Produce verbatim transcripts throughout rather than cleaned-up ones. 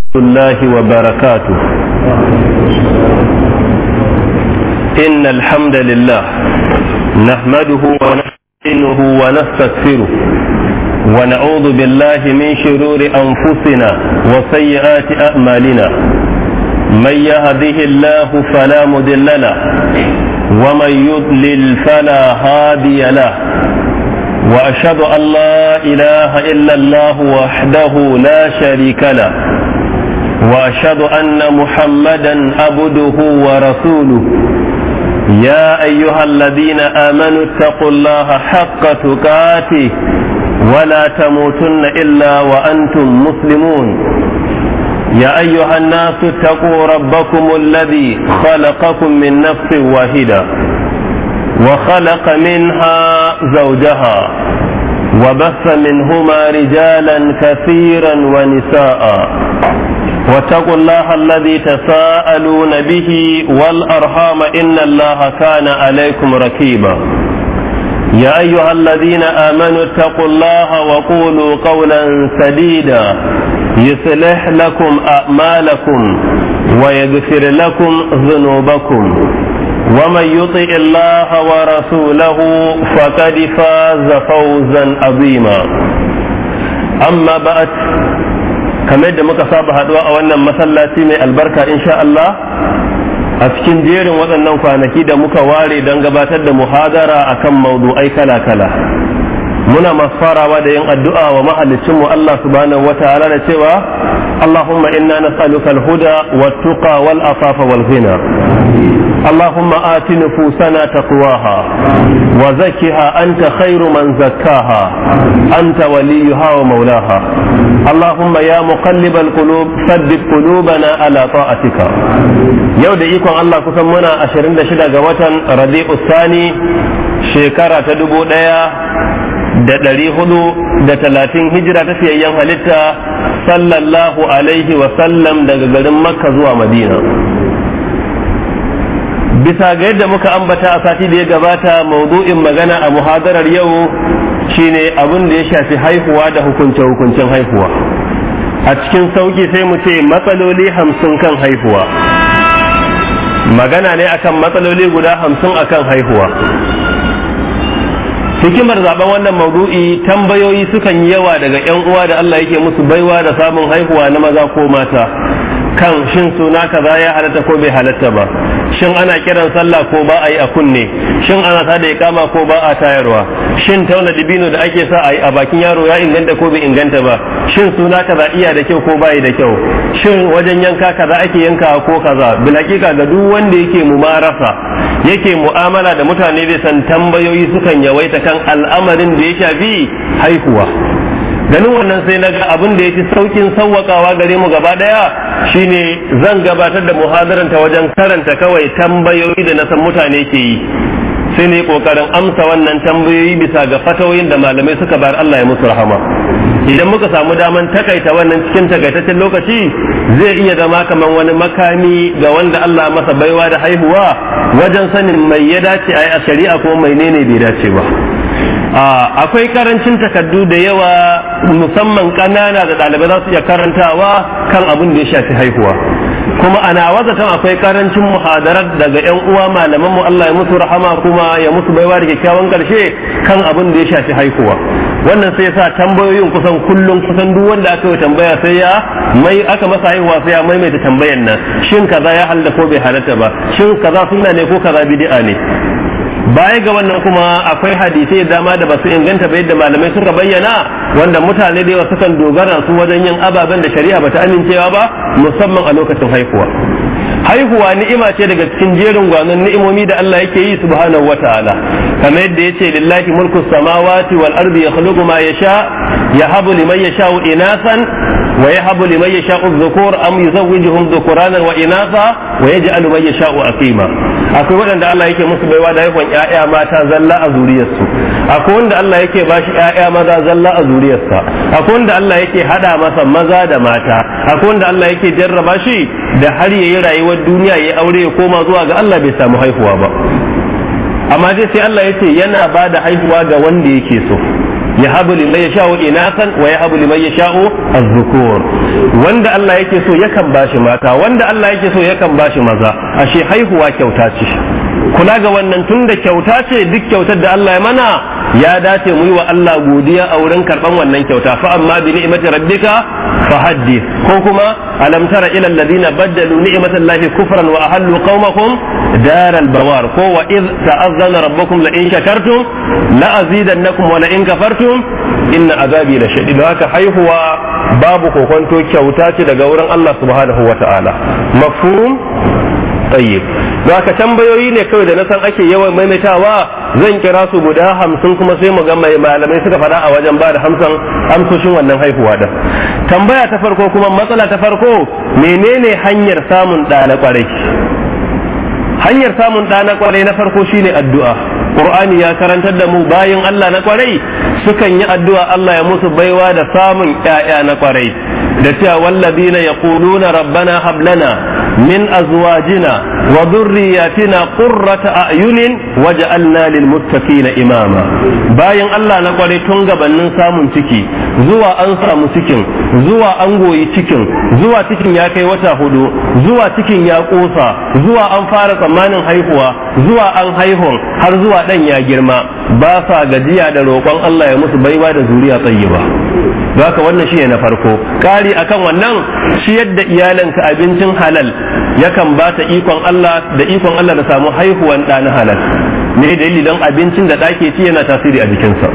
الله وبركاته. إن الحمد لله نحمده ونستعينه ونستغفره ونعوذ بالله من شرور أنفسنا وسيئات أعمالنا. من يهده الله فلا مضل له ومن يضلل فلا هادي له، وأشهد أن لا إله إلا الله وحده لا شريك له، وأشهد أن محمدا عبده ورسوله. يا أيها الذين آمنوا اتقوا الله حق تقاته ولا تموتن إلا وأنتم مسلمون. يا أيها الناس اتقوا ربكم الذي خلقكم من نفس واحدة وخلق منها زوجها وبث منهما رجالا كثيرا ونساء، واتقوا الله الذي تساءلون به والأرحام إن الله كان عليكم رقيبا. يا أيها الذين آمنوا اتقوا الله وقولوا قولا سديدا يصلح لكم أعمالكم ويغفر لكم ذنوبكم، ومن يطع الله ورسوله فقد فاز فوزا عظيما. أما بعد، kamar da muka saba haduwa a wannan masallaci mai albarka insha Allah a cikin jerin waɗannan kwanaki da muka ware don gabatar da muhadara akan maudu'ai kala-kala, muna masu farawa da yin addu'a wa mahaliccinmu Allah subhanahu wa ta'ala da cewa Allahumma inna nas'aluka al-huda wat-tuqa wal-afafa wal-ghina. Allahumma ati nufusana taqwaha wa zakkiha anta khairu man zakkaha anta waliyuha wa maulaha. Allahumma ya muqallibal qulub thabbit qulubana ala ta'atika. Yau da ikon Allah kusan muna ashirin da shida ga watan Rabi'us Sani shekara ta dubu ɗaya da ɗari hudu da talatin hijira ta fiyayyen halitta sallallahu alaihi wa sallam daga garin Makka zuwa Madina. Bisa ga yadda muka ambata a sati da ya gabata, maudu'in magana a muhadarar yau shine abin da ya shafi haihuwa da hukunce-hukuncen haihuwa. A cikin sauki sai mu ce matsaloli hamsin kan haihuwa. Magana ne akan matsaloli guda hamsin akan haihuwa. Hikimar zaben wannan maudu'i, tambayoyi sukan yi yawa daga yan uwa da Allah yake musu baiwa da samun haihuwa na maza ko mata kan shin suna kaza ya halatta ko bai halatta ba, shin ana kiran sallah ko ba a yi a kunne, shin ana tada iqama ko ba a tayarwa, shin tauna dibino da ake sa a yi a bakin yaro ya inganta ko bai inganta ba, shin suna kaza iya da kyau ko bai da kyau, shin wajen yanka kaza ake yanka ko kaza. Bil hakika ga duk wanda yake mumarasa yake mu'amala da mutane zai san tambayoyi sukan yawaita kan al'amarin da ya shafi haihuwa. Ganin wannan sai na ga abin da ya fi saukin sauwakawa gare mu gaba daya shine zan gabatar da muhadaran ta wajen karanta kawai tambayoyi da na san mutane ke yi, sai ne kokarin amsa wannan tambayoyi bisa ga fatawoyin da malamai suka bayar, Allah ya musu rahama. Idan muka samu daman takaita wannan cikin takaitaccen lokaci zai iya zama kamar wani makami ga wanda Allah masa baiwa da haihuwa wajen sanin mai ya dace a yi a shari'a ko mai ne bai dace ba. Akwai karancin takardu da yawa musamman ƙanana da ɗalibai za su iya karantawa kan abin da ya shafi haihuwa, kuma ana wazatan akwai karancin muhadarar daga yan uwa malaman mu, Allah ya musu rahama kuma ya musu baiwa da kyakkyawan karshe kan abin da ya shafi haihuwa. Wannan sai sa tambayoyin kusan kullum kusan duk wanda aka yi tambaya sai ya mai aka masa haihuwa sai ya maimaita tambayan nan, shin kaza ya halatta ko bai halatta ba, shin kaza sunna ne ko kaza bid'a ne. Baya ga wannan kuma akwai hadisai dama da basu inganta ba yadda malamai suka bayyana, wanda mutane da yawa sukan dogara su wajen yin ababen da shari'a bata amincewa ba, musamman a lokacin haihuwa. Haihuwa ni'ima ce daga cikin jerin gwanon ni'imomi da Allah yake yi subhanahu wataala, kamar yadda yace lillahi mulku samawati wal ardi yakhluqu ma yasha yahabu liman yasha'u inasan wa yahabu liman yasha'u dhukur am yuzawwijuhum dhukuranan wa inatha wa yaj'alu man yasha'u aqima. Akwai waɗanda Allah yake musu baiwa da haihuwan ƴaƴa mata zalla a zuriyarsu, akwai wanda Allah yake bashi ƴaƴa maza zalla a zuriyarsa, akwai wanda Allah yake hada masa maza da mata, akwai wanda Allah yake jarraba shi da har yayi rayuwar duniya yayi aure ya koma zuwa ga Allah bai samu haihuwa ba. Amma dai sai Allah yace yana bada haihuwa ga wanda yake so. yahabu liman yasha'u inasan wa yahabu liman yasha'u az-zukur. wanda Allah yake so yakan bashi mata, wanda Allah yake so yakan bashi maza. ashe haihuwa kyauta ce. kula ga wannan tunda kyauta ce, duk kyautar da Allah ya mana ya dace mu yi wa Allah godiya a wurin karban wannan kyauta. fa amma bi ni'mati rabbika fa haddith. ko kuma alam tara ila alladhina baddalu ni'matallahi kufran wa ahallu qaumahum daral bawar. ko wa id ta'azzana rabbukum la in shakartum la azidannakum wa la in kafartum inna azabi la shadid. haka haihuwa babu kokonto kyauta ce daga wurin Allah subhanahu wa ta'ala. mafhum tayyib. da ka tambayoyi ne kawai da na san ake yawan maimaitawa, zan kira su guda hamsin kuma sai mu ga mai malamai suka faɗa a wajen ba da hamsin amsoshin wannan haihuwa din. tambaya ta farko kuma matsala ta farko, menene hanyar samun ɗa na ƙwarai? hanyar samun ɗa na ƙwarai na farko shine addu'a. Qur'ani ya karantar da mu bayin Allah na ƙwarai sukan yi addu'a Allah ya musu baiwa da samun ƴaƴa na ƙwarai, da cewa wallazina yaquluna rabbana hab lana min azwajina wa dhurriyyatina qurrata a'yunin waj'alna lil muttaqina imama. bayan Allah na kware tun gabanin samun ciki, zuwa an samu cikin, zuwa an goyi cikin, zuwa cikin ya kai wata hudu, zuwa cikin ya kosa, zuwa an fara tsammanin haihuwa, zuwa an haihun, har zuwa dan ya girma, ba sa gajiya da roƙon Allah ya musu baiwa da zuriya tayyiba. haka wannan shine na farko. kari akan wannan, shi yadda iyalanka abincin halal yakan ba ta ikon Allah da ikon Allah da samu haihuwan ɗa na halal. me dalili? don abincin da ɗa ke ci yana tasiri a jikinsa.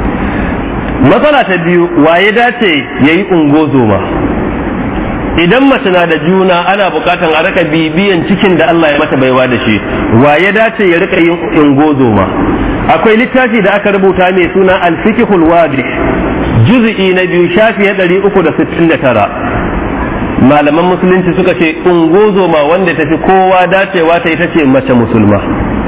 matsala ta biyu, waye dace yayi ungozoma? idan mace na da juna ana bukatan a rika bibiyan cikin da Allah ya mata baiwa da shi, waye dace ya rika yin ungozoma? akwai littafi da aka rubuta mai suna al-fiqhul wadi, juz'i na biyu, shafi na ɗari uku da sittin da tara. malaman musulunci suka ce ungozoma wanda tafi kowa dacewa ta ita ce mace musulma.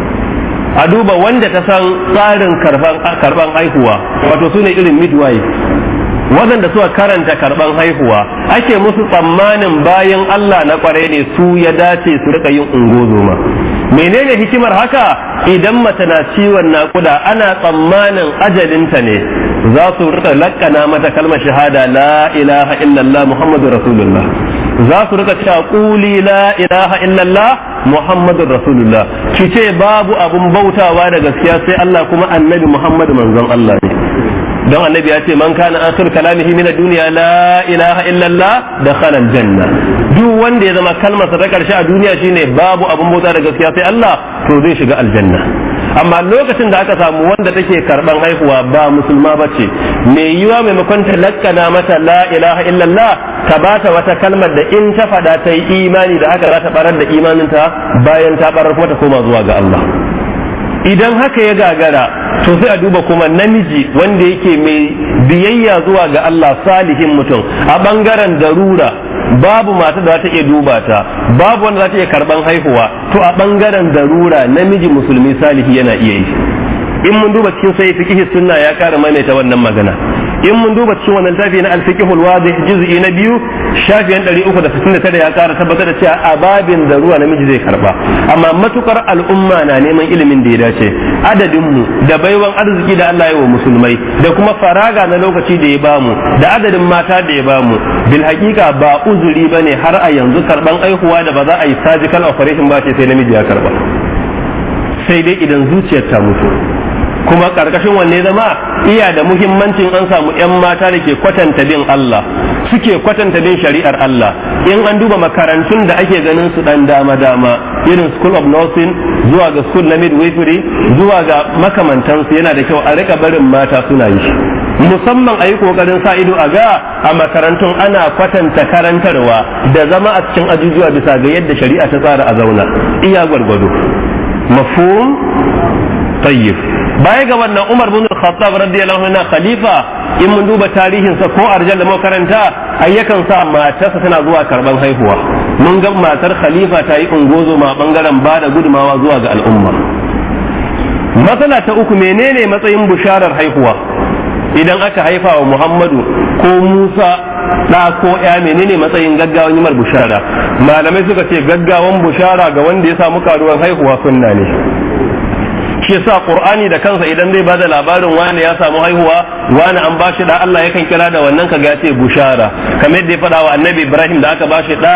a duba wanda ta san tsarin karban haihuwa, wato su ne irin midwife, waɗanda suka karanta karban haihuwa, ake musu tsammanin bayan Allah na kwarai ne su ya dace su rika yin ungozoma. menene hikimar haka? idan mace na ciwon naƙuda ana tsammanin ajalinta ne, za su rika lakkana mata kalmar shahada la ilaha illallah muhammadur rasulullah, za su rika cewa quli la ilaha illallah muhammadur rasulullah, ki ce babu abun bautawa da gaskiya sai Allah kuma annabi Muhammad manzon Allah ne. don annabi ya ce man kana akhir kalamihi min ad-dunya la ilaha illallah dakhala al-janna. duk wanda ya zama kalmarsa ta karshe a duniya shine babu abun bauta da gaskiya sai Allah, to zai shiga aljanna. amma lokacin da aka samu wanda take karban haihuwa ba musulma bace, mai yiwa maimakon ta lakkana mata la ilaha illallah ta bata wata kalmar da in ta fada ta yi imani da haka za ta barar da imaninta, bayan ta barar kuma ta koma zuwa ga Allah. idan haka ya gagara, to sai a duba kuma namiji wanda yake mai biyayya zuwa ga Allah, salihin mutum, a bangaren darura babu mata da za ta iya duba ta, babu wanda za ta iya karban haihuwa, to a bangaren darura namiji musulmi salihi yana iya yi. in mun duba cikin sai fiqh sunna ya kara maimaita wannan magana. in mun duba cikin wannan tafi na al-fiqhul wadih juz'i na biyu shafiyan ɗari uku da sittin da tara ya kara tabbatar da cewa a babin darura namiji zai karba. amma matukar al'umma na neman ilimin da ya dace, adadin mu da baiwan arziki da Allah ya wa musulmai, da kuma faraga na lokaci da ya bamu, da adadin mata da ya bamu, bil haqiqa ba uzuri bane har a yanzu karban aihuwa da ba za a yi surgical operation ba ce sai namiji ya karba, sai dai idan zuciyar ta mutu. kuma karkashin wanne zama iya da muhimmancin an samu yan mata da ke kwatanta bin Allah, suke kwatanta bin shari'ar Allah. in an duba makarantun da ake ganin su dan dama dama, irin school of nursing zuwa ga school na midwifery zuwa ga makamantansu, yana da kyau a rika barin mata suna yi, musamman a yi kokarin sa ido a ga a makarantun ana kwatanta karantarwa da zama a cikin ajujuwa bisa ga yadda shari'a ta tsara a zauna iya gwargwado. mafhum tayyib. baya ga wannan Umar bin Khattab radiyallahu anhu khalifa, in mun duba tarihinsa ko arjal da makaranta, ayyakan sa matarsa tana zuwa karban haihuwa. mun ga matar khalifa ta yi ungozo ma bangaren ba da gudumawa zuwa ga al'umma. matsala ta uku, menene matsayin bisharar haihuwa? idan aka haifa wa Muhammadu ko Musa da ko ya, menene matsayin gaggawan yimar bishara? malamai suka ce gaggawan bishara ga wanda ya samu karuwan haihuwa sunna ne. shi yasa qur'ani da kansa idan zai bada labarin wani ya samu haihuwa wani an bashi da Allah yakan kira da wannan kaga ce bushara kamar yadda ya faɗa wa annabi Ibrahim da aka bashi da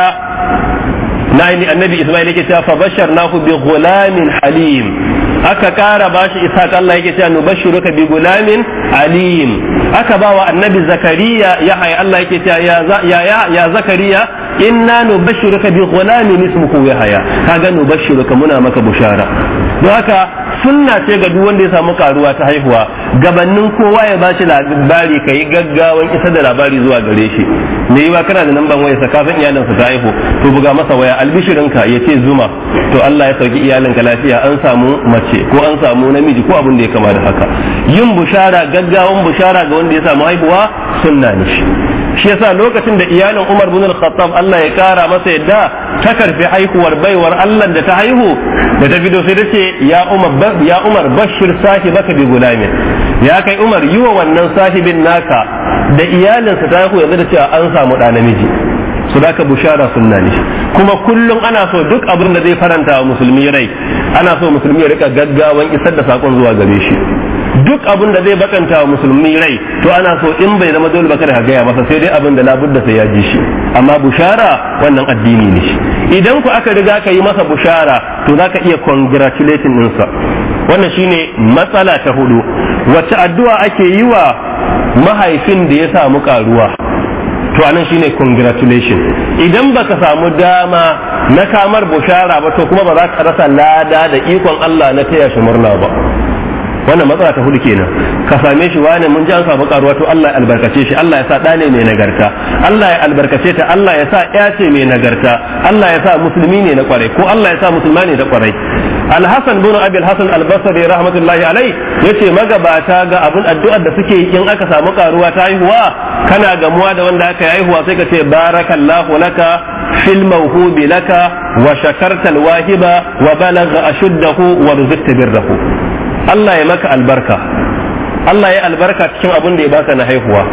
na annabi Ismail yake cewa fa basharnahu bi ghulamin halim aka kara bashi Ishaq Allah yake cewa nubashshiruka bi ghulamin alim aka bawa annabi Zakariya Yahya Allah yake cewa ya ya ya Zakariya inna nubashshiruka bi ghulamin ismuhu Yahya kaga nubashshiruka muna maka bushara don haka sunna ce ga duk wanda ya samu karuwa ta haihuwa gabanin kowa ya bashi labari kai gaggawan isa da labari zuwa gare shi me yiwa kana da namban waya saka san iyalinsa ta haihu to buga masa waya albishirinka yace zuma to Allah ya sauki iyalinka lafiya an samu mace ko an samu namiji ko abin da ya kama da haka yin bushara gaggawan bushara ga wanda ya samu haihuwa sunna ne shi yasa lokacin da iyalin Umar bin Al-Khattab Allah ya kara masa yadda ta karfi haihuwar baiwar Allah da ta haihu da ta fito sai ta ce ya Umar ya Umar bashir sahibaka bi gulamin ya kai Umar yiwa wannan sahibin naka da iyalinsa ta haihu yanzu da cewa an samu ɗa namiji su da ka bushara sunna ne kuma kullum ana so duk abin da zai faranta wa musulmi rai ana so musulmi ya rika gaggawan isar da sakon zuwa gare shi duk abin da zai bakanta wa musulmi rai to ana so in bai zama dole baka da gaya masa sai dai abin da labudda sai ya ji shi amma bushara wannan addini ne shi idan ku aka riga ka yi masa bushara to zaka iya congratulating ɗinsa wannan shine matsala ta hudu wacce addu'a ake yi wa mahaifin da ya samu karuwa to anan shine congratulation idan baka samu dama na kamar bushara ba to kuma ba za ka rasa lada da ikon Allah na taya shi murna ba wannan matsala ta hudu kenan ka same shi wani mun ji an samu karuwa to Allah ya albarkace shi Allah ya sa da ne mai nagarta Allah ya albarkace ta Allah ya sa ya ce mai nagarta Allah ya sa musulmi ne na kwarai ko Allah ya sa musulma ne na kwarai Al-Hasan bin Abi Al-Hasan Al-Basri rahmatullahi alai yace magabata ga abun addu'ar da suke yi in aka samu karuwa ta haihuwa kana gamuwa da wanda aka haihuwa sai ka ce barakallahu laka fil mawhubi laka wa shakarta al-wahiba wa balagha ashuddahu wa rizqta birrahu Allah ya maka albarka Allah ya albarka cikin abin da ya baka na haihuwa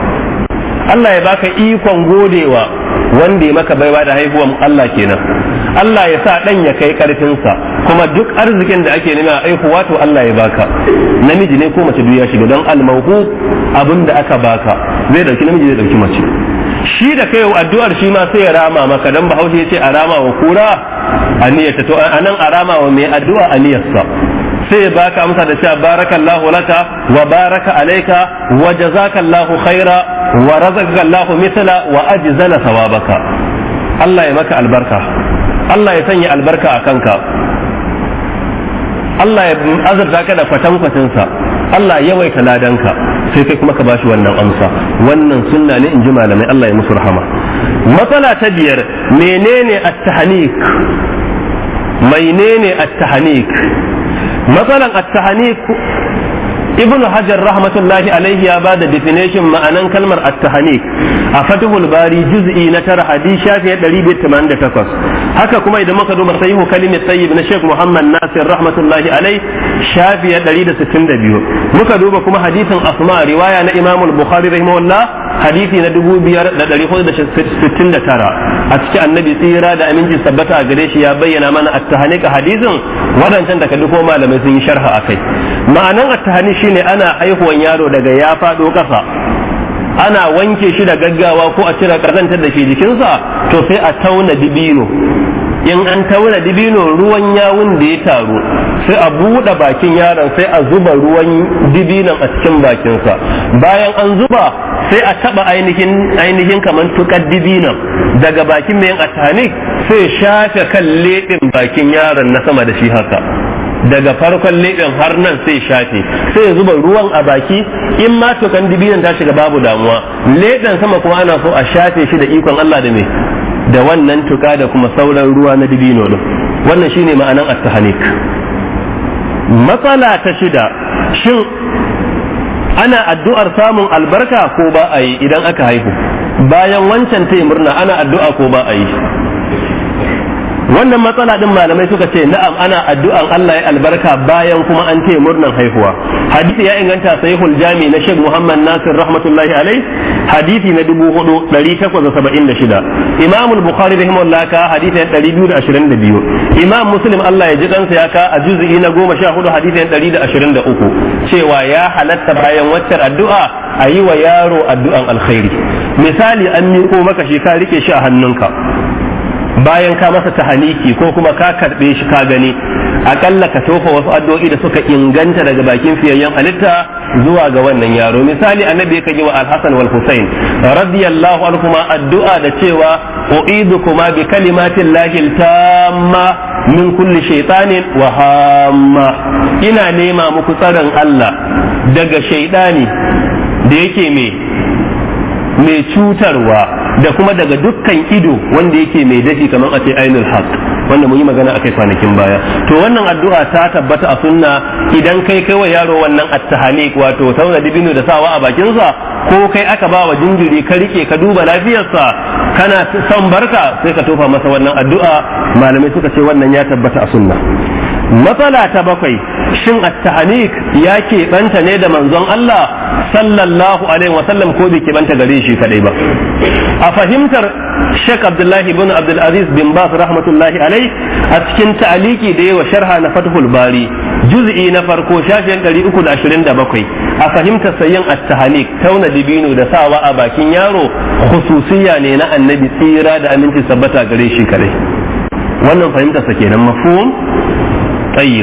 Allah ya baka ikon godewa wanda ya maka baiwa da haihuwan Allah kenan Allah ya sa dan ya kai karfinsa kuma duk arzikin da ake nema haihuwa to Allah ya baka namiji ne ko mace duk ya shiga don almauhu abin da aka baka zai dauki namiji zai dauki mace shi da kai addu'ar shi ma sai ya rama maka dan Bahaushe ya ce a rama wa kura aniyata to anan a rama wa mai addu'a aniyarsa sai baka amsa da cewa barakallahu laka wa baraka alayka wa jazakallahu khaira wa razaqakallahu mithla wa ajzala thawabaka Allah ya maka albarka Allah ya sanya albarka a kanka Allah ya azurta ka da kwatankwacin sa Allah ya yawaita ladanka sai kai kuma ka bashi wannan amsa wannan sunna ne in ji malamai Allah ya musu rahama matsala ta biyar menene at-tahnik menene at-tahnik matsalan at-tahnik ibnu hajar rahmatullahi alaihi ya bada definition ma'anan kalmar at-tahnik a fatihul bari juz'i na tara hadisi shafi ɗari biyu da tamanin da takwas haka kuma idan muka duba sahihu kalimat tayyib na Sheikh Muhammad Nasir rahmatullahi alaihi shafi ɗari da sittin da biyu muka duba kuma hadisin Asma riwaya na Imam al-Bukhari rahimahullah hadisi na dubu biyar da ɗari hudu da sittin da tara a cikin annabi tsira da aminci tabbata a gare shi ya bayyana mana at-tahnik hadisin wadancan da kadu ko malamai sun yi sharha akai ma'anan at-tahnik shine ana haihuwan yaro daga ya fado kasa ana wanke shi da gaggawa ko a cire kazantar da shi jikinsa to sai a tauna dibino in an tauna dibino ruwan yawun da ya taru sai a buɗe bakin yaron sai a zuba ruwan dibinon a cikin bakinsa bayan an zuba sai a taba ainihin ainihin kamar tukar dibinon daga bakin mai at-tahnik sai shafe kan leɓin bakin yaron na sama da shi haka daga farkon leɓen har nan sai shafe sai ya zuba ruwan a baki in ma tukan dibinon ta shiga babu damuwa leɓen sama kuma ana so a shafe shi da ikon Allah da me da wannan tuka da kuma sauran ruwa na dibino din wannan shine ma'anan at-tahnik matsala ta shida shin ana addu'ar samun albarka ko ba a yi idan aka haihu bayan wancan tayi murna ana addu'a ko ba a yi wannan matsala din malamai suka ce na'am ana addu'an Allah ya albarka bayan kuma an ce murnan haihuwa. Hadisi ya inganta sahihul jami na Sheikh Muhammad Nasir rahmatullahi alai hadisi na dubu hudu dari takwas da saba'in da shida. Imam al-Bukhari rahimahullah ka hadisi na dari biyu da ashirin da biyu. Imam Muslim Allah ya ji kansa ya ka a juz'i na goma sha hudu hadisi na dari da ashirin da uku cewa ya halatta bayan waccar addu'a a yi wa yaro addu'an alkhairi. Misali an miƙo maka shi ka rike shi a hannunka bayan ka masa tahaniki ko kuma ka karbe shi ka gani akalla ka tofa wasu addu'o'i da suka inganta daga bakin fiyayyen halitta zuwa ga wannan yaro. Misali annabi ya yi wa al-Hasan wal Husain radiyallahu anhuma addu'a da cewa u'idukuma bi kalimatin lahil tamma min kulli shaytanin wa hamma, ina nema muku tsaron Allah daga shaydani da yake me mai cutarwa da kuma daga dukkan ido wanda yake mai dafi kamar a ce ainul haq, wanda mun yi magana akai kwanakin baya. To wannan addu'a ta tabbata a sunna idan kai kai wa yaro wannan at-tahaniq wato tauna dibino da sawa a bakin sa, ko kai aka ba wa jinjiri ka rike ka duba lafiyarsa kana son barka sai ka tofa masa wannan addu'a. Malamai suka ce wannan ya tabbata a sunna. Matsala ta bakwai, shin at-tahaniq ya keɓanta ne da manzon Allah sallallahu alaihi wa sallam ko bai keɓanta gare shi kadai ba? A fahimtar Sheikh Abdullahi ibn Abdul Aziz bin Bas rahmatullahi alaihi a cikin ta'aliki da yawa sharha na Fathul Bari juz'i na farko shafin ɗari uku da ashirin da bakwai, a fahimtar sayyin at-tahaniq tauna dibino da sawa a bakin yaro khususiyya ne na annabi tsira da aminci sabbata gare shi kadai. Wannan fahimtar sa kenan, mafhum? Tayyib.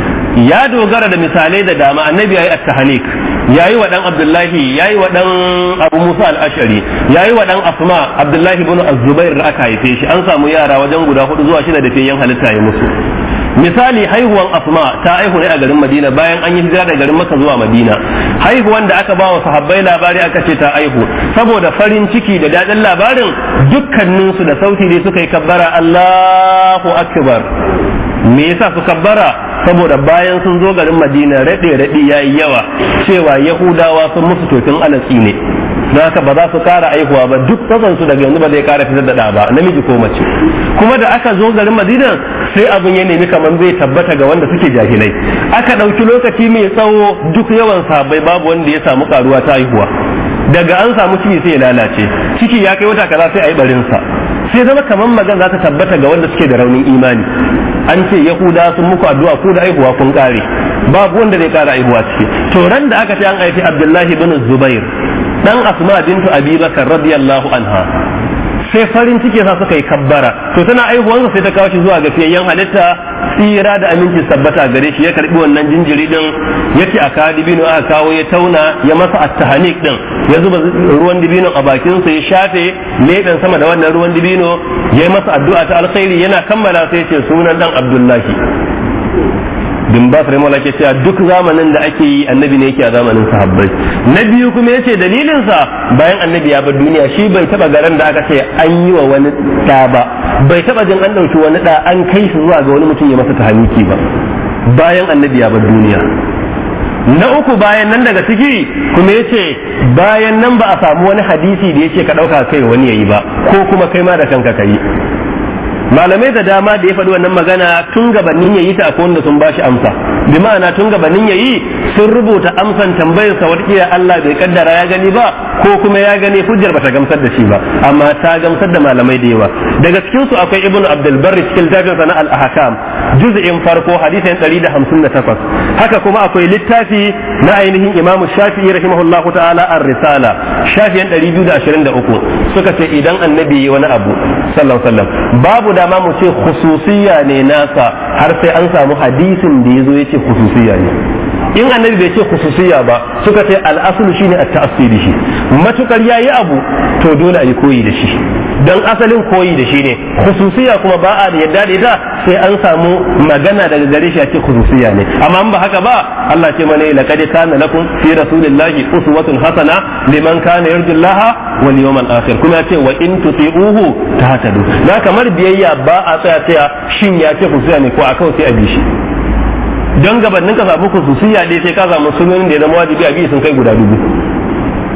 Ya dogara da misalai da dama. Annabi yayi at-tahnik, yayi wa dan Abdullahi, yayi wa dan Abu Musa al-Ash'ari, yayi wa dan Asma Abdullahi ibn Az-Zubair da aka haife shi. An samu yara wajen guda hudu zuwa shida da fiyen halitta ya musu. Misali haihuwan Asma ta haihu ne a garin Madina bayan an yi hijira daga garin Makka zuwa Madina. Haihuwan da aka ba wa sahabbai labari aka ce ta haihu, saboda farin ciki da dadin labarin dukkaninsu da sauti ne suka yi kabbara Allahu akbar. Me yasa su kabbara? Saboda bayan sun zo garin Madina rade rade yayi yawa cewa Yahudawa sun musu tofin alatsi ne, don haka ba za su kara aihuwa ba, duk tsazan su daga yanzu ba zai kara fitar da da ba, namiji ko mace. Kuma da aka zo garin Madina sai abin ya nemi kaman zai tabbata ga wanda suke jahilai. Aka ɗauki lokaci mai tsawo duk yawan sahabbai babu wanda ya samu karuwa ta haihuwa. Daga an samu ciki sai ya lalace, ciki ya kai wata kaza sai a yi barinsa, sai zama kamar magana za ta tabbata ga wanda suke da raunin imani. An ce Yahuda sun muku addu'a ku da aihuwa kun kare, babu wanda zai kara aihuwa ciki. To ran da aka ce an haifi Abdullahi bin Zubair dan Asma bintu Abi Bakar radiyallahu anha, sai farin ciki sa suka yi kabbara. To tana aihuwansa sai ta kawo shi zuwa ga fiyayyen halitta tsira da aminci sabbata gare shi, ya karbi wannan jinjiri din yace a kawo dibino aka kawo ya tauna ya masa at-tahnik din, ya zuba ruwan dibino a bakin sa ya shafe leɓen sama da wannan ruwan dibino, ya masa addu'a ta alkhairi. Yana kammala sai ya ce sunan dan Abdullahi. Bin Bas rahimahullah ke cewa duk zamanin da ake yi annabi ne yake a zamanin sahabbai. Na biyu kuma yace dalilin sa bayan annabi ya bar duniya shi bai taba garan da aka ce an yi wa wani da ba, bai taba jin an dauki wani da an kai shi zuwa ga wani mutum ya masa tahaniki ba bayan annabi ya bar duniya. Na uku bayan nan daga ciki kuma yace bayan nan ba a samu wani hadisi da yace ka dauka kai wani yayi ba, ko kuma kai ma da kanka kai. Malamai da dama da ya faɗi wannan magana tun gabanin yayi ta akwai wanda sun bashi amsa, bi ma'ana tun gabanin yayi sun rubuta amsan tambayar sa wadda Allah bai kaddara ya gani ba, ko kuma ya gani hujjar bata gamsar da shi ba, amma ta gamsar da malamai da yawa. Daga cikin su akwai Ibn Abdul Barr cikin littafin sa na Al-Ahkam juz'in farko hadisin ɗari da hamsin da takwas. Haka kuma akwai littafi na ainihin Imam Shafi'i rahimahullahu ta'ala Ar-Risala shafiyan ɗari biyu da ashirin da uku, suka ce idan annabi yi wani abu sallallahu alaihi wasallam babu dama mu ce khususiyya ne nasa har sai an samu hadisin da yazo yace khususiyya ne. In annabi bai ce khususiyya ba suka ce al-aslu shine at-ta'assi da shi, matukar yayi abu to dole a yi koyi da shi, dan asalin koyi da shi ne. Khususiyya kuma ba a yadda da ita sai an samu magana daga gare shi a ce khususiyya ne, amma ba haka ba Allah ce mana laqad kana lakum fi rasulillahi uswatun hasana liman kana yarjullaha wal yawmal akhir, kuma ce wa in tuti'uhu tahtadu. Na kamar biyayya ba a tsaya tsaya shin ya ce khususiyya ne ko a kawai sai a bi shi, don gabanin ka samu khususiyya dai sai ka samu sunan da ya zama wajibi a bi sun kai guda dubu.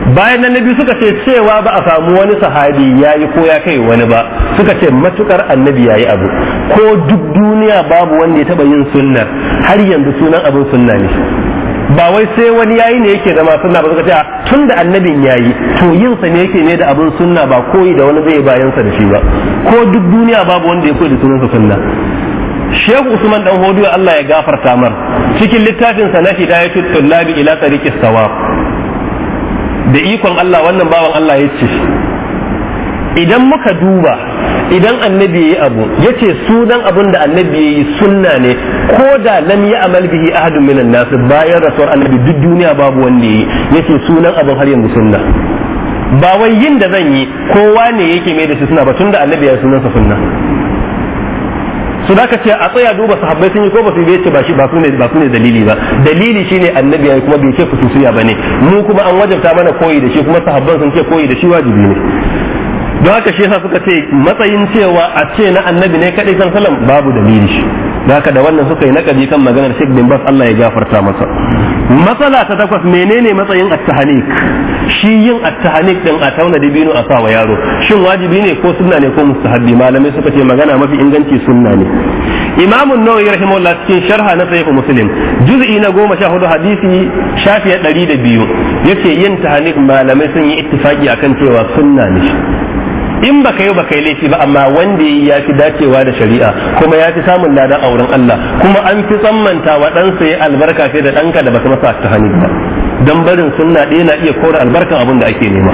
bayan nan nabi suka ce cewa ba a samu wani sahabi yayi ko ya kai wani ba, suka ce matukar annabi yayi abu ko duk duniya babu wanda ya taba yin sunnar har yanzu sunan abin sunna ne, ba wai sai wani yayi ne yake zama sunna ba. Suka ce tun da annabin yayi to yin sa ne yake ne da abin sunna, ba koyi da wani zai bayan sa da shi ba, ko duk duniya babu wanda ya koyi da sunan sa sunna. Shehu Usman dan Hodiyo Allah ya gafarta mar cikin littafin sa na Hidayatul Tullabi ila Tariqis Sawab, da ikon Allah wannan bawan Allah ya ce idan muka duba idan annabi yayi abu yace sunan abin da annabi yayi sunna ne ko da lam ya amal bihi ahadun minan nas, bayan rasuwar annabi duk duniya babu wanda yayi yace sunan abin har yanzu sunna, ba wai yin da zan yi kowa ne yake mai da shi sunna ba, tunda annabi ya sunan sa sunna. su da ce a tsaya duba sahabbai sun yi ko ba su yi ce ba shi ba su ne ba su ne dalili ba, dalili shine annabi ya kuma bai ce kususiya bane, mu kuma an wajabta mana koyi da shi, kuma sahabban sun ce koyi da shi wajibi ne. don haka shi yasa suka ce matsayin cewa a ce na annabi ne kadai san salam babu dalili shi, don haka da wannan suka yi nakabi kan maganar Sheikh bin Bas Allah ya gafarta masa. Matsala ta takwas, menene matsayin at-tahnik? Shi yin at-tahnik din a tauna dibino a sawa yaro shin wajibi ne ko sunna ne ko mustahabbi? Malamai suka ce magana mafi inganci sunna ne. Imam an-Nawawi rahimahullah cikin sharha na Sahih Muslim juz'i na goma sha hudu hadisi shafi ɗari da biyu yace yin tahnik malamai sun yi ittifaki akan cewa sunna ne. In baka yi baka yi laifi ba, amma wanda ya fi dacewa da shari'a kuma ya fi samun ladan auren Allah, kuma an fi tsammanta wa ɗansa ya albarka fiye da ɗanka da baka masa ta hannu ba, don barin sunna ɗaya na iya kora albarkan abin da ake nema.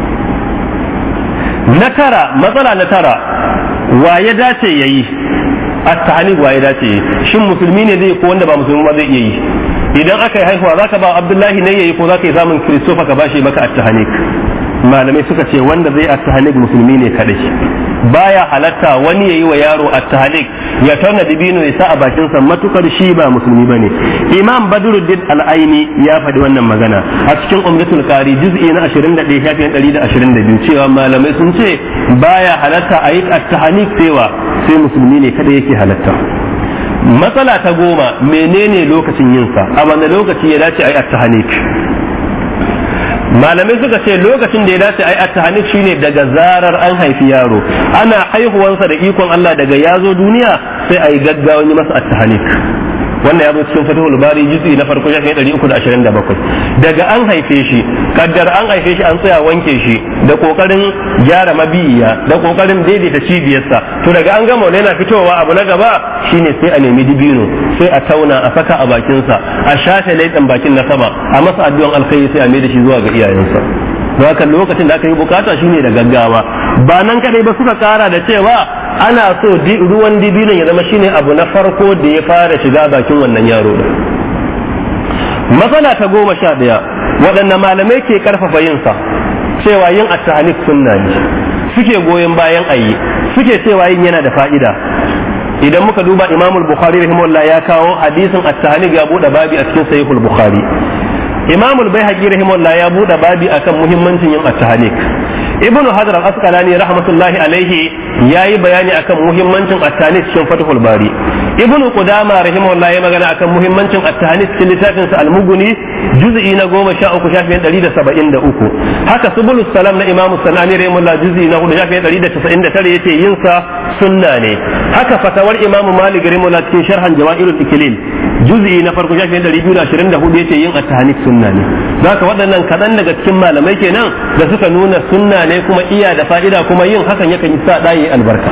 Na tara, matsala na tara, wa ya dace ya yi at-tahnik, wa ya dace ya yi? Shin musulmi ne zai ko wanda ba musulmi ba zai iya yi? Idan aka yi haihuwa zaka ba Abdullahi ne yayi ko zaka yi samun Christopher ka bashi maka at-tahnik? Malamai suka ce wanda zai at-tahnik musulmi ne kadai, baya halatta wani yayi wa yaro at-tahnik ya tauna dibino ya sa a bakin sa matukar shi ba musulmi bane. Imam Badruddin Al-Aini ya faɗi wannan magana a cikin Umdatul Qari juz'i na ashirin da ɗaya shafin ɗari da ashirin da biyu cewa malamai sun ce baya halatta a yi at-tahnik cewa sai musulmi ne kadai yake halatta. Matsala ta goma, menene lokacin yin sa? A wanda lokaci ya dace a yi at-tahnik? Malamai suka ce lokacin da ya dace ai at-tahnik shine daga zarar an haifi yaro, ana haihuwansa da ikon Allah daga yazo duniya sai ai gaggawa yi masa at-tahnik. wannan ya zo cikin Fathul Bari juz'i na farko shafi ɗari uku da ashirin da bakwai. Daga an haife shi, kaddar an haife shi an tsaya wanke shi da kokarin gyara mabiya da kokarin daidaita cibiyarsa, to daga an gama wani yana fitowa abu na gaba shine sai a nemi dibino sai a tauna a saka a bakinsa a shafe laifin bakin na sama a masa addu'an alkhairi sai a mai da shi zuwa ga iyayensa. Don haka lokacin da aka yi bukata shine da gaggawa. Ba nan kadai ba suka kara da cewa ana so ruwan dibinon ya zama shine abu na farko da ya fara shiga bakin wannan yaro. Matsala ta goma sha ɗaya, waɗanne malamai ke karfafa yinsa cewa yin at-tahnik sunna ne, suke goyon bayan ayi, suke cewa yin yana da fa'ida. Idan muka duba Imamul Bukhari rahimahullah ya kawo hadisin at-tahnik ya bude babi a cikin Sahihul Bukhari. Imamul Baihaqi rahimahullah ya bude babi akan muhimmancin yin at-tahnik. Ibnu Hajar al-Asqalani rahmatullahi alaihi yayi bayani akan muhimmancin at-tahnik cikin Fathul Bari. Ibnu Qudama rahimahullah ya magana akan muhimmancin at-tahnik cikin littafin sa Al-Mughni juz'i na goma sha uku shafin ɗari da saba'in da uku. Haka Subulus Salam na Imam Sanani rahimahullah juz'i na hudu shafin ɗari da casa'in da tara yace yin sa sunna ne. Haka fatawar Imam Malik rahimahullah cikin sharhan Jawahirul Iklil juz'i na farko shafin ɗari biyu da ashirin da hudu yace yin at-tahnik sunna ne. Zaka waɗannan kaɗan daga cikin malamai kenan da suka nuna sunna ne kuma iya da fa'ida kuma yin hakan yakan yi sa ɗaye albarka.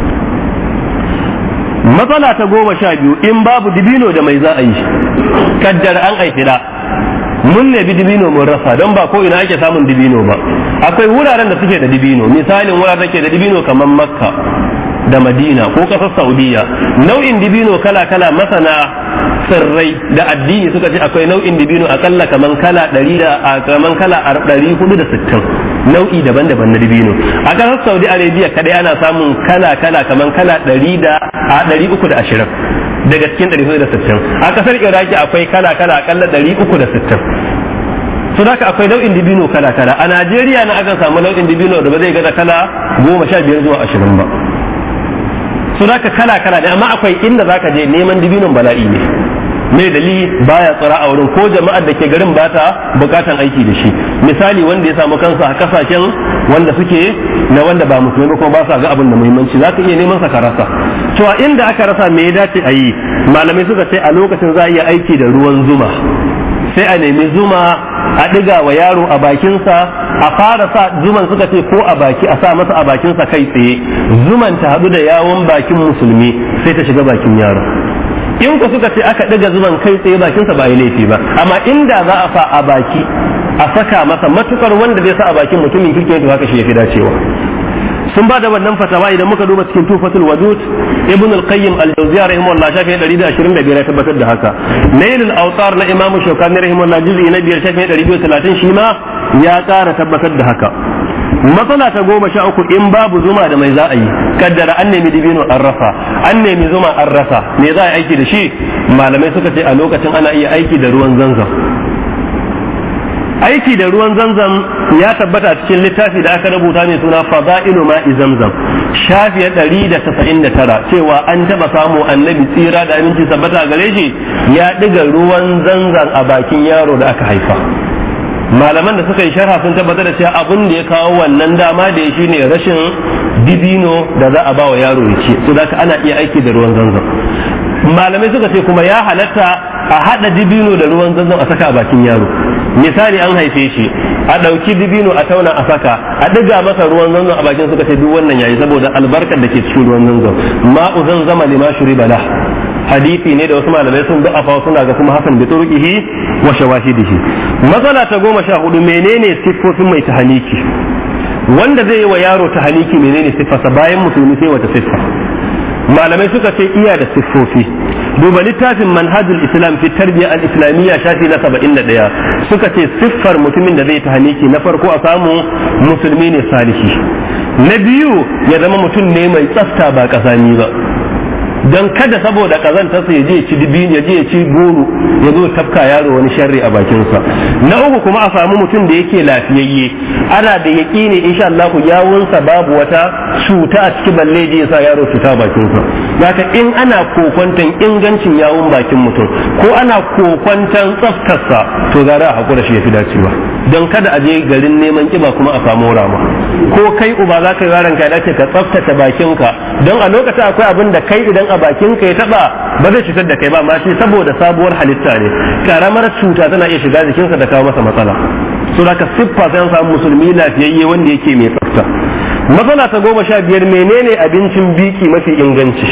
Matsala ta goma sha biyu, in babu dibino da mai za a yi, kaddar an aifi da mun ne bi dibino mun rasa don ba ko ina ake samun dibino ba. Akwai wuraren da suke da dibino, misalin wuraren da ke da dibino kamar Makka da Madina ko kasar Saudiya. Nau'in dibino kala-kala masana sirrai da addini suka ce akwai nau'in dibino akalla kaman kala ɗari da kaman kala ɗari hudu da sittin nau'i daban-daban na dibino. A kasar Saudi Arabia kadai ana samun kala-kala kaman kala ɗari da a ɗari uku da ashirin daga cikin ɗari hudu da sittin. A kasar Iraki akwai kala-kala akalla ɗari uku da sittin. Su haka akwai nau'in dibino kala-kala. A Najeriya na akan samu nau'in dibino da ba zai gaza kala goma sha biyar zuwa ashirin ba. Su haka kala-kala ne, amma akwai inda zaka je neman dibinon bala'i ne. mai dalili baya tsara a wurin ko jama'ar da ke garin ba ta bukatan aiki da shi. Misali wanda ya samu kansa a kasashen wanda suke na wanda ba musulmi ko ba sa ga abin da muhimmanci za ka iya neman sa ka rasa. Cewa inda aka rasa me ya dace a yi, malamai suka ce a lokacin za a iya aiki da ruwan zuma, sai a nemi zuma a ɗiga wa yaro a bakinsa, a fara sa zuman suka ce ko a baki a sa masa a bakinsa kai tsaye, zuman ta haɗu da yawon bakin musulmi sai ta shiga bakin yaro. In ku suka ce aka ɗiga zuman kai tsaye bakinsa ba yi laifi ba, amma inda za a sa a baki a saka masa matukar wanda zai sa a bakin mutumin kirkin to haka shi ya fi dacewa. Sun ba da wannan fatawa idan muka duba cikin tufatul wadud ibn al-qayyim al-jawziyya rahimahullah shafi ɗari da ashirin da biyar ya tabbatar da haka. Nailul awtar na imam shaukani rahimahullah juz'i na biyar shafi ɗari biyu da talatin shi ma ya ƙara tabbatar da haka. Matsala ta goma sha uku in babu zuma da mai za a yi, kaddara an nemi dibino an rasa, an nemi zuma an rasa, me za a yi aiki da shi? Malamai suka ce a lokacin ana iya aiki da ruwan zanzam. Aiki da ruwan zamzam ya tabbata cikin littafi da aka rubuta mai suna fada'ilu ma'i zamzam shafi ɗari da tasa'in da tara cewa an taɓa samu annabi tsira da aminci tabbata gare shi ya ɗiga ruwan zamzam a bakin yaro da aka haifa. Malaman da suka yi sharha sun tabbatar da cewa abin da ya kawo wannan dama da ya shine rashin dibino da za a ba wa yaro ya ci, so da ana iya aiki da ruwan zamzam. Malamai suka ce kuma ya halatta a haɗa dibino da ruwan zamzam a saka a bakin yaro. Misali an haife shi a ɗauki dibino a tauna a saka a ɗiga masa ruwan zanzan a bakin suka ce duk wannan yayi saboda albarkar da ke cikin ruwan zanzan. Ma'u zanzama lima shuriba lah, hadisi ne da wasu malamai sun bi afa suna ga kuma hasan bi turqihi wa shawahidihi. Matsala ta goma sha hudu menene siffofin mai tahaniki? Wanda zai yi wa yaro tahaniki menene siffarsa bayan musulmi sai wata siffa? Malamai suka ce iya da siffofi. Duba littafin manhajul islam fi tarbiyya al-islamiyya shafi na saba'in da ɗaya suka ce siffar mutumin da zai tahaniki na farko a samu musulmi ne salihi, na biyu ya zama mutum ne mai tsafta ba kazani ba, don kada saboda kazantarsa ya je ci dibini ya je ya ci goro ya zo tafka yaro wani sharri a bakinsa. Na uku kuma a samu mutum da yake lafiyayye, ana da yaƙini insha Allah yawunsa babu wata cuta a cikin balle je ya sa yaro cuta bakinsa. Zaka in ana kokwantan ingancin yawun bakin mutum ko ana kokwantan tsaftarsa to gara a hakura shi ya fi dacewa, don kada a je garin neman kiba kuma a samu rama. Ko kai uba za ka yi yaron ka dace ka tsaftace bakinka, don a lokacin akwai abin da kai idan a bakin ka ya taba ba zai cutar da kai ba, ma shi saboda sabuwar halitta ne, karamar cuta tana iya shiga jikinsa da kawo masa matsala. So da ka siffa sai an samu musulmi lafiyayye wanda yake mai tsafta. Matsala ta goma sha biyar menene abincin biki mafi inganci?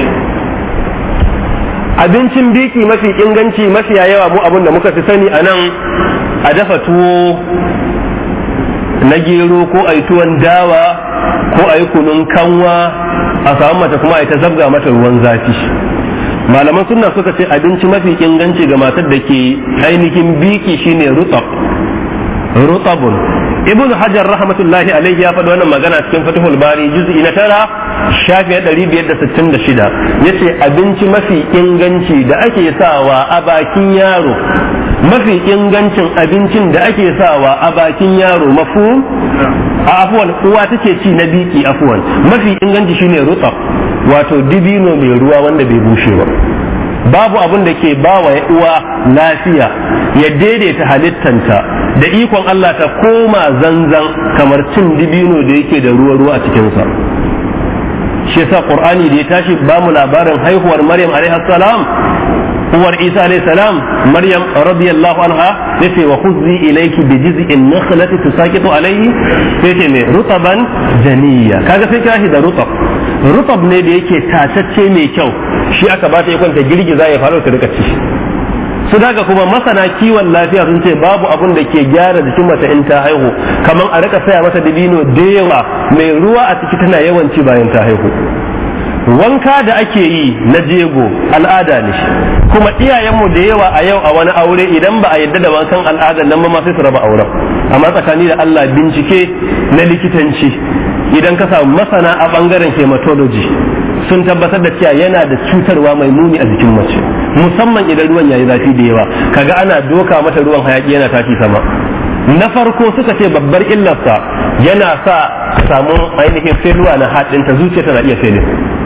Abincin biki mafi inganci mafiya yawa mu abin da muka fi sani a nan a dafa tuwo na gero ko a yi tuwon dawa ko a yi kunun kanwa a samu mata kuma a yi ta zabga mata ruwan zafi. Malaman sunna suka ce abinci mafi inganci ga matar da ke ainihin biki shine rutab rutabun. Ibn Hajar rahmatullahi alaihi ya faɗi wannan magana cikin Fathul Bari juz'i na tara shafi ɗari biyar da sittin da shida yace abinci mafi inganci da ake sawa a bakin yaro, mafi ingancin abincin da ake sawa a bakin yaro mafhum a afwan uwa take ci na biki afwan mafi inganci shine rutab, wato dibino mai ruwa wanda bai bushe ba. Babu abin da ke ba wa uwa lafiya ya daidaita halittanta da ikon Allah ta koma zanzan kamar cin dibino da yake da ruwa-ruwa a cikinsa. Shi yasa Qur'ani da ya tashi ba mu labarin haihuwar Maryam alaiha salam, uwar Isa alaihi salam, Maryam radiyallahu anha yace wa khuzzi ilayki bi jiz'in nakhlati tusaqitu alayhi, yace me rutaban janiya, kaga sai kashi da rutab. Rutab ne da yake tatacce mai kyau, shi aka bata ya kwanta girgiza ya faru ta rika ci. Su daga kuma masana kiwon lafiya sun ce babu abun da ke gyara jikin mace in ta haihu kamar a rika saya mata dabino da yawa mai ruwa a ciki tana yawan ci bayan ta haihu. Wanka da ake yi na jego al'ada ne, kuma iyayenmu da yawa a yau a wani aure idan ba a yadda da wankan al'adar nan ma sai su raba auren. Amma tsakani da Allah bincike na likitanci idan ka samu masana a bangaren hematology sun tabbatar da cewa yana da cutarwa mai muni a jikin mace, musamman idan ruwan yayi zafi da yawa, kaga ana doka mata ruwan hayaki yana tashi sama. Na farko suka ce babbar illarsa yana sa samu ainihin feluwa na haɗinta, zuciya tana iya felin.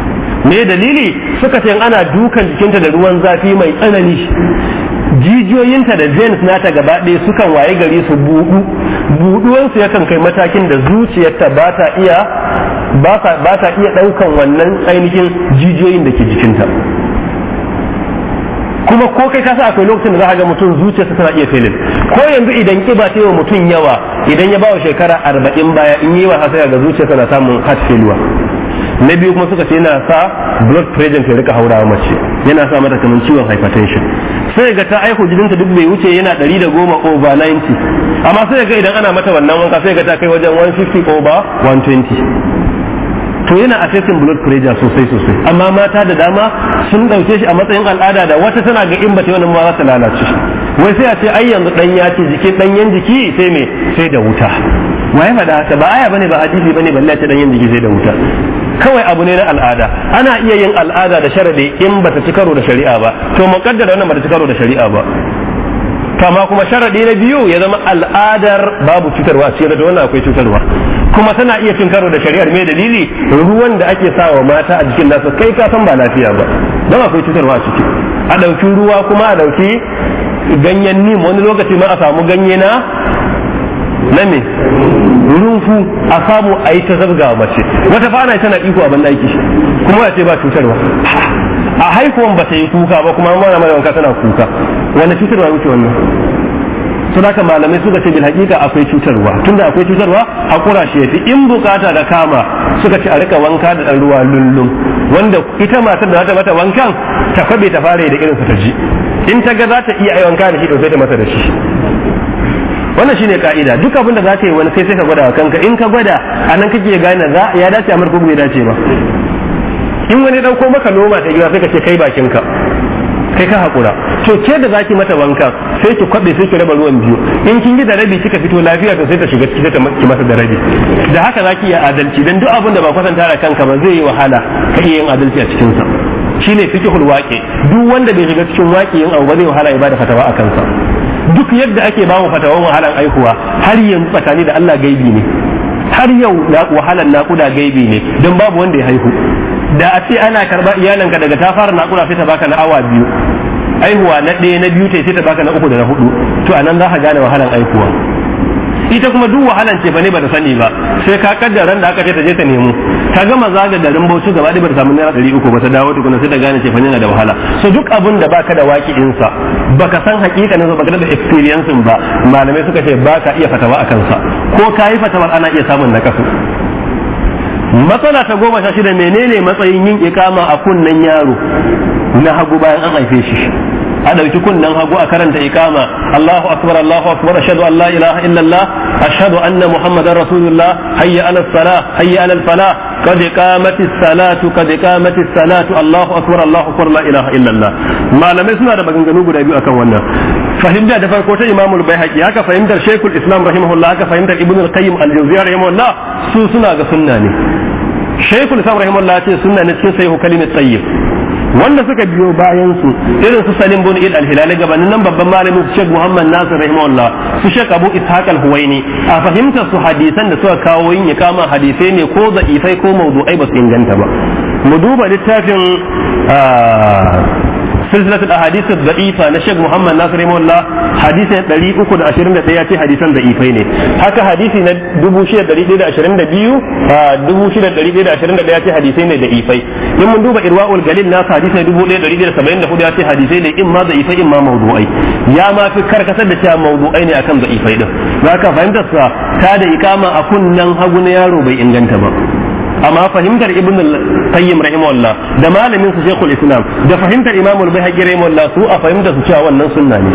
me dalili suka ce ana dukan jikinta da ruwan zafi mai tsanani jijiyoyinta da veins nata gaba ɗaya sukan waye gari su buɗu buɗuwansu yakan kai matakin da zuciyarta ba ta iya ba ta iya ɗaukan wannan ainihin jijiyoyin da ke jikinta. Kuma ko kai kasa akwai lokacin da za a ga mutum zuciyarsa tana iya filin ko yanzu idan kiba ta yi wa mutum yawa idan ya ba wa shekara arba'in baya in yi wa hasaya ga zuciyarsa na samun heart failure. Na biyu kuma suka ce yana sa blood pressure ta rika haurawa mace, yana sa mata kamar ciwon hypertension. Sai ga ta aihu jininta duk bai wuce yana ɗari da goma over ninety, amma sai ga idan ana mata wannan wanka sai ga ta kai wajen one fifty over one twenty. To yana affecting blood pressure sosai sosai, amma mata da dama sun dauke shi a matsayin al'ada da wata tana ga in bata wannan ma za ta lalace. Wai sai a ce ai yanzu dan ya ce jiki danyen jiki sai me sai da wuta. Waye faɗa haka? Ba aya bane ba hadisi bane balle ta danyen jiki sai da wuta. Kawai abu ne na al'ada. Ana iya yin al'ada da sharadi in bata ci karo da shari'a ba. To muqaddara wannan bata ci karo da shari'a ba. Kama kuma sharadi na biyu ya zama al'adar babu cutarwa a cikin da wannan akwai cutarwa. Kuma tana iya cin karo da shari'ar mai dalili ruwan da ake sawa mata a jikin nasu kai ka san ba lafiya ba don akwai cutarwa a ciki. A ɗauki ruwa kuma a ɗauki ganyen nim wani lokaci ma a samu ganye na na me runfu a samu a yi ta zabga mace wata fana tana iko a bandaki kuma ya ce ba cutarwa a haihuwan ba ta yi kuka ba kuma mana mai wanka tana kuka wani cutarwa wuce wannan. Sun haka malamai suka ce bil hakika akwai cutarwa tunda akwai cutarwa hakura shi yafi in bukata da kama suka ce a rika wanka da dan ruwa lullum wanda ita matar da za ta mata wankan ta kwabe ta fara da irin su ta ji in ta ga za ta iya ai wanka da shi dauke ta masa da shi. Wannan shine ka'ida duk abin da za ka yi wani sai sai ka gwada kanka in ka gwada anan kake gane za ya dace amur ko bai dace ba. In wani dauko maka noma ta gida sai ka ce kai bakinka kai ka hakura to ke da zaki mata wanka sai ki kwabe sai ki raba ruwan biyu in kin yi da rabi kika fito lafiya to sai ta shiga ciki ta ki masa da rabi da haka zaki yi adalci dan duk abin da ba kwatanta da kanka ba zai yi wahala ka iya yin adalci a cikin sa shine fiqhul waqi duk wanda bai shiga cikin waqiyin abu ba zai wahala ya bada fatawa a kansa. Duk yadda ake ba mu fatawan wahalan aihuwa har yanzu tsakani da Allah gaibi ne har yau wahalan naƙuda gaibi ne don babu wanda ya haihu. Da a ce ana karba iyalanka daga ta fara naƙuda sai ta baka na awa biyu aihuwa na ɗaya na biyu sai ta baka na uku da na hudu to anan za ka gane wahalan aihuwa. Ita kuma duk wahalan ce ba ne ba ta sani ba sai ka kaddara da aka ce ta je ta nemo ta gama zaga garin Bauchi gaba ɗaya ba ta samu naira ɗari uku ba ta dawo tukuna sai ta gane ce fa yana da wahala. So duk abun da baka da waƙi'in sa baka san hakikanin sa baka da experience ba malamai suka ce baka iya fatawa a kansa ko kayi fatawar ana iya samun nakasu. Matsala ta goma sha shida menene matsayin yin ikama a kunnen yaro na hagu bayan an haife shi. A ɗauki kunnen hagu a karanta ikama Allahu akbar Allahu akbar ashhadu an la ilaha illallah ashhadu anna muhammadar rasulullah hayya ala salah hayya ala falah qad qamatis salatu qad qamatis salatu Allahu akbar Allahu akbar la ilaha illallah. Malamai suna da maganganu guda biyu akan wannan. Fahimta da farko ta Imam al-Baihaqi haka fahimtar Sheikhul Islam rahimahullah haka fahimtar Ibn al-Qayyim al-Jawziyya rahimahullah su suna ga sunna ne. Sheikhul Islam rahimahullah ce sunna ne cikin sahihu kalimat tayyib. Wanda suka biyo bayan su irin su Salim bin Id al-Hilali gabanin nan babban malamin su Sheikh Muhammad Nasir rahimahullah su Sheikh Abu Ishaq al-Huwaini a fahimtar su hadisan da suka kawo yin ikama hadisai ne ko da'ifai ko mawdu'ai ba su inganta ba. Mu duba littafin silsilatul ahadith ad-da'ifa na Sheikh Muhammad Nasir rahimahullah hadisi na ɗari uku da ashirin da ɗaya ce hadisan da'ifai ne haka hadisi na dubu shida da ɗari ɗaya da ashirin da biyu dubu shida da ɗari ɗaya da ashirin da ɗaya ce hadisai ne da'ifai. In mun duba irwa'ul galil na hadisi na dubu ɗaya da ɗari ɗaya da saba'in da hudu ya ce hadisai ne in ma da'ifai in ma mawdu'ai ya ma fi karkatar da cewa mawdu'ai ne akan da'ifai din zaka fahimtar sa ta da ikama a kunnan hagu na yaro bai inganta ba. Amma fahimtar Ibn al-Qayyim rahimahullah da malamin su Sheikhul Islam da fahimtar Imam al-Baihaqi rahimahullah su a fahimtar su cewa wannan sunna ne.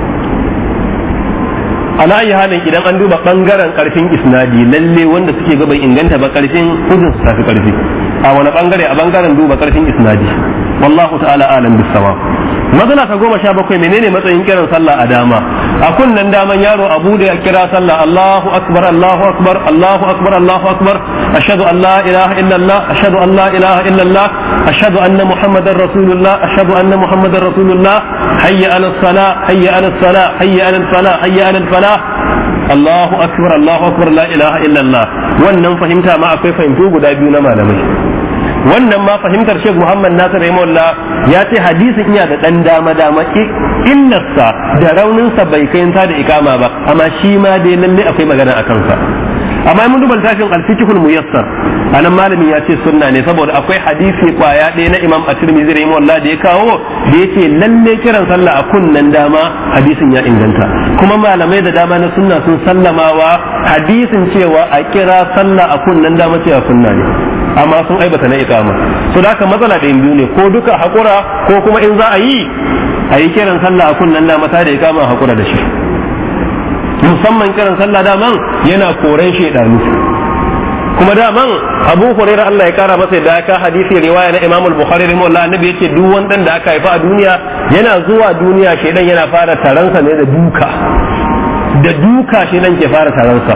Ala ayi halin idan an duba bangaren karfin isnadi lalle wanda suke ga bai inganta ba karfin hujjar su tafi karfi a wani bangare a bangaren duba karfin isnadi wallahu ta'ala alam bis-sawab. Matsala ta goma sha bakwai menene matsayin kiran sallah a dama a kunnan daman yaro abu da ya kira sallah Allahu akbar Allahu akbar Allahu akbar Allahu akbar ashhadu an la ilaha illallah ashhadu an la ilaha illallah ashhadu anna muhammadar rasulullah ashhadu anna muhammadar rasulullah hayya ala salah hayya ala salah hayya ala falah hayya ala falah Allahu akbar Allahu akbar la ilaha illallah. Wannan fahimta ma akwai fahimtu guda biyu na malamai. wannan ma fahimtar Sheikh Muhammad Nasir rahimahullah ya ce hadisin iya da dan dama dama innarsa da rauninsa bai kai ta da ikama ba amma shi ma dai lalle akwai magana a kansa. amma mun duba tafin al-fiqhul muyassar anan malamin ya ce sunna ne saboda akwai hadisi kwaya ɗaya na Imam At-Tirmidhi rahimahullah da ya kawo da yace lalle kiran sallah a kunnan dama hadisin ya inganta kuma malamai da dama na sunna sun sallamawa hadisin cewa a kira sallah a kunnan dama cewa sunna ne amma sun aibata na iqama so da haka matsala da biyu ne ko duka hakura ko kuma in za a yi a yi kiran sallah a kunnan dama ta da iqama hakura da shi musamman kiran sallah daman yana koren shedanu kuma daman Abu Hurairah Allah ya kara masa da aka hadisi riwaya na Imam al-Bukhari rahimahullah annabi yace duk wanda da aka haifa a duniya yana zuwa duniya shedan yana fara taransa ne da duka da duka shedan ke fara taransa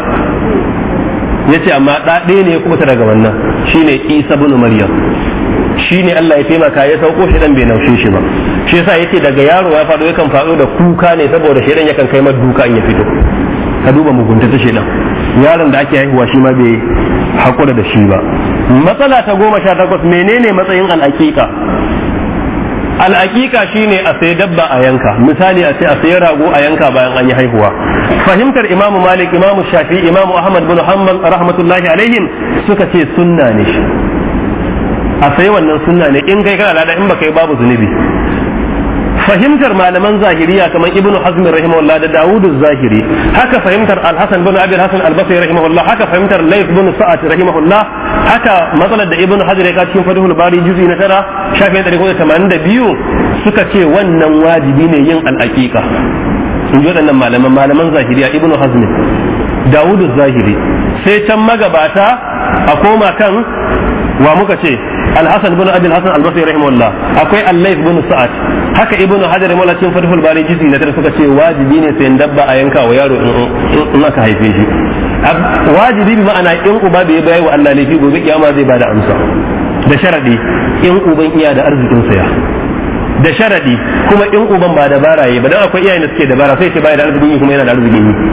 yace amma da ɗaya ne kuma daga wannan shine Isa ibn Maryam shine Allah ya taimaka ya sauko shedan bai naushe shi ba shi yasa yace daga yaro ya fado yakan fado da kuka ne saboda shedan yakan kai masa duka in ya fito ka duba mugunta ta shedan yaron da ake haihuwa shi ma bai hakura da shi ba. Matsala ta goma sha takwas menene matsayin al'aqiqa? Al'aqiqa shine a sai dabba a yanka, misali a sai a sai rago a yanka bayan an yi haihuwa. Fahimtar Imam Malik, Imam Shafi, Imam Ahmad bin Hanbal rahmatullahi alaihim suka ce sunna ne shi. A sai wannan sunna ne in kai kana lada in baka yi babu zunubi. Fahimtar malaman zahiriya kamar Ibn Hazm rahimahullah da Dawud az-Zahiri, haka fahimtar Al-Hasan bin Abi al-Hasan al-Basri rahimahullah, haka fahimtar Layth bin Sa'ad rahimahullah, haka matsalar da Ibn Hajar ya cikin Fathul Bari juz'i na tara shafin ɗari da tamanin da biyu suka ce wannan wajibi ne yin al-aqiqa. Sun ji waɗannan malaman malaman zahiriya Ibn Hazm, Dawud az-Zahiri, sai can magabata a koma kan wa muka ce Al-Hasan bin Abi al-Hasan al-Basri rahimahullah, akwai Al-Layth bin Sa'ad, haka Ibn Hajar rahimahullah cikin Fathul Bari juz'i na tara suka ce wajibi ne sai dabba a yanka wa yaro in aka haife shi. Wajibi bi ma'ana in uba bai bayar wa Allah laifi gobe kiyama zai bada amsa da sharadi in uban iya da arzikin saya da sharadi kuma in uban ba da baraye ba dan akwai iyayen da suke da bara sai ce bai da arzikin kuma yana da arzikin yi.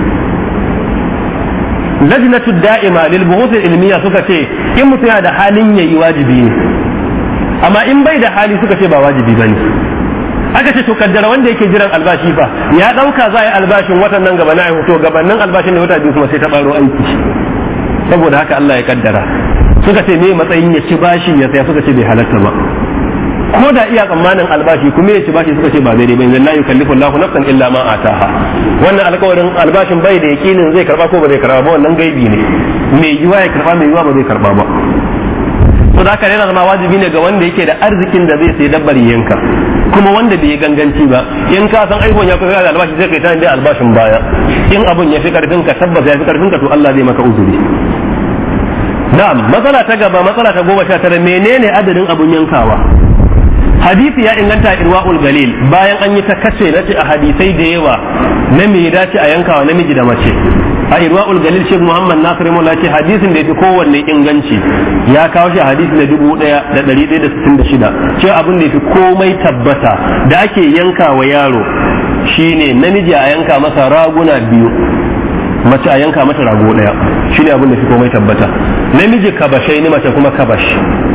Lajnatu da'ima lil buhuth ilmiya suka ce in mutum yana da halin yayi wajibi ne amma in bai da hali suka ce ba wajibi bane. Aka ce to kaddara wanda yake jiran albashi fa ya dauka za yi albashin watan nan gaba na to gabanin albashin da wata biyu kuma sai ta baro aiki saboda haka Allah ya kaddara suka ce me matsayin ya ci bashi ya saya suka ce bai halatta ba ko da iya tsammanin albashi kuma ya ci bashi suka ce ba daidai ba inna la yukallifu Allahu nafsan illa ma ataha wannan alƙawarin albashin bai da yakinin zai karba ko ba zai karba ba wannan gaibi ne mai yiwa ya karba mai yiwa ba zai karba ba to da haka yana zama wajibi ne ga wanda yake da arzikin da zai sai dabbar yanka kuma wanda bai ganganci ba in ka san aihuwan ya kusa da albashi sai kai ta da albashin baya in abun ya fi karfin ka tabbata ya fi karfin ka to Allah zai maka uzuri. Na'am, matsala ta gaba matsala ta goma sha tara menene adadin abun yankawa? Hadisi ya inganta irwa'ul galil bayan an yi ta kace nace a hadisai da yawa na me ya dace a yankawa namiji da mace. A irwa'ul galil Sheikh Muhammad Nasir Mola ce hadisin da yafi kowanne inganci ya kawo shi hadisi na dubu ɗaya da ɗari ɗaya da sittin da shida cewa abin da yafi komai tabbata da ake yanka wa yaro shine namiji a yanka masa raguna biyu mace a yanka mata rago ɗaya shine abin da yafi komai tabbata namiji kabashai ne mace kuma kabash